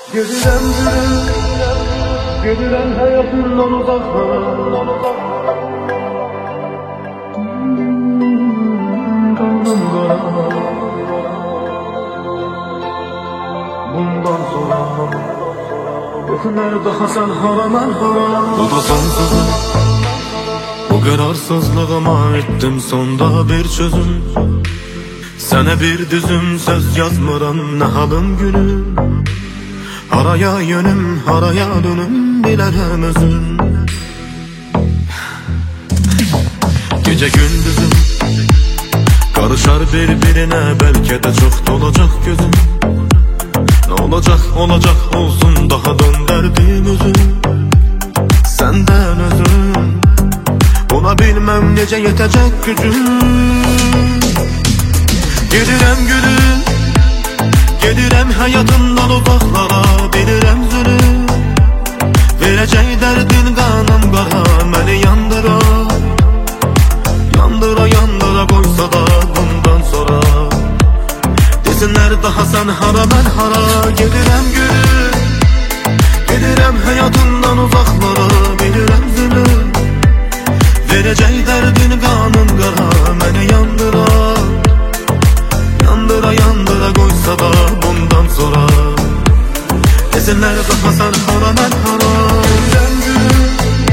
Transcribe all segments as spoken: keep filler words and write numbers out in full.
Gedirem gülüm, gedirem hayatından uzaklara. Kanım kara, bundan sonra öpüler daha sen haram el haram. Bu da son sözüm, bu kararsızlığıma ettim sonda bir çözüm. Sene bir düzüm söz yazmıram ne halım gülüm. Haraya yönüm, haraya dönüm bilərəm özüm. Gece gündüzüm karışar birbirine, belki de çok dolacak gözüm. Ne olacak olacak olsun, daha döndürdüğüm özüm. Senden özüm, buna bilmem nece yetecek gücüm. Gedirem gülüm, gedirem hayatından uzaklara, bilirem zulüm. Vereceği derdin kanım kara, beni yandıra. Yandıra yandıra koysa da bundan sonra desinler daha sen hara ben hara. Gedirem gülüm, gedirem hayatından uzaklara, bilirem zulüm. Vereceği derdin kanım kara, beni yandıra. Yandıra yandıra koysa da bundan sonra desinler daha sen hara ben hara. Gedirem gülüm,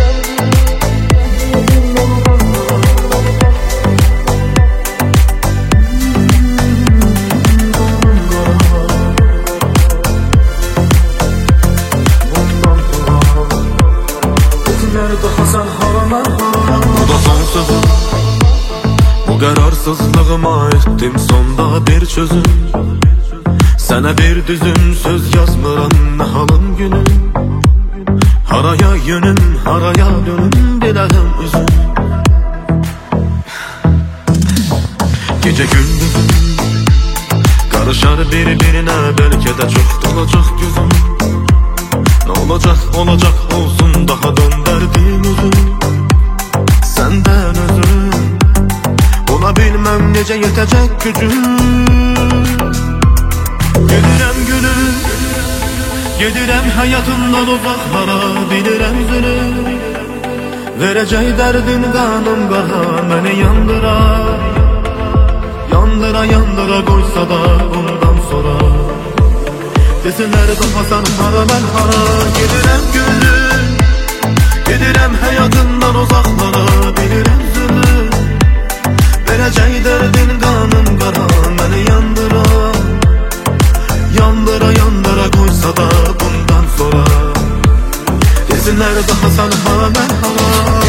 daha sen haram el haram. Bu da son sözüm, bu kararsızlığıma ettim sonda bir çözüm. Sana bir düzüm söz yazmıram ne halım gülüm. Haraya yönüm, haraya dönüm bilərəm üzüm. Gece gündüzüm karışar birbirine, belki de çok dolacak gözüm. Ne olacak olacak olsun, daha döndürdüğüm özüm. Senden özüm, buna bilmem nece yetecek gücüm. Gedirem gülüm, gedirem hayatından uzaklara, bilirem zulüm. Vereceği derdin kanım kara, beni yandıra. Yandıra yandıra koysa da bundan sonra desinler daha sen hara ben hara. Gedirem gülüm, gedirem hayatından uzaklara, bilirem zulüm. Vereceği derdin kanım kara, beni yandıra. Yandıra yandıra koysa da bundan sonra desinler daha sen hara ben hara.